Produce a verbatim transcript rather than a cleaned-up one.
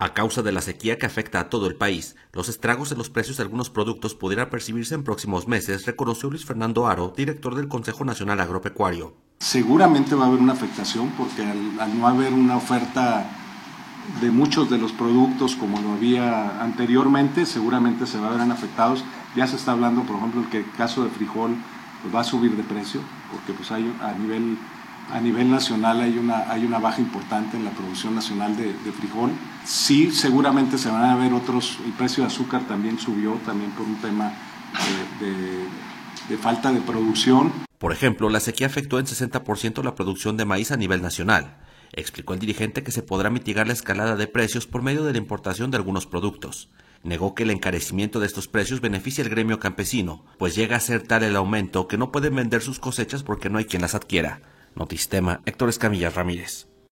A causa de la sequía que afecta a todo el país, los estragos en los precios de algunos productos pudieran percibirse en próximos meses, reconoció Luis Fernando Haro, director del Consejo Nacional Agropecuario. Seguramente va a haber una afectación porque al, al no haber una oferta de muchos de los productos como lo había anteriormente, seguramente se van a ver afectados. Ya se está hablando, por ejemplo, que el caso de frijol pues, va a subir de precio porque pues hay a nivel a nivel nacional hay una hay una baja importante en la producción nacional de, de frijol. Sí, seguramente se van a ver otros. El precio de azúcar también subió también por un tema de, de, de falta de producción. Por ejemplo, la sequía afectó en sesenta por ciento la producción de maíz a nivel nacional. Explicó el dirigente que se podrá mitigar la escalada de precios por medio de la importación de algunos productos. Negó que el encarecimiento de estos precios beneficia al gremio campesino, pues llega a ser tal el aumento que no pueden vender sus cosechas porque no hay quien las adquiera. Notistema, Héctor Escamilla Ramírez.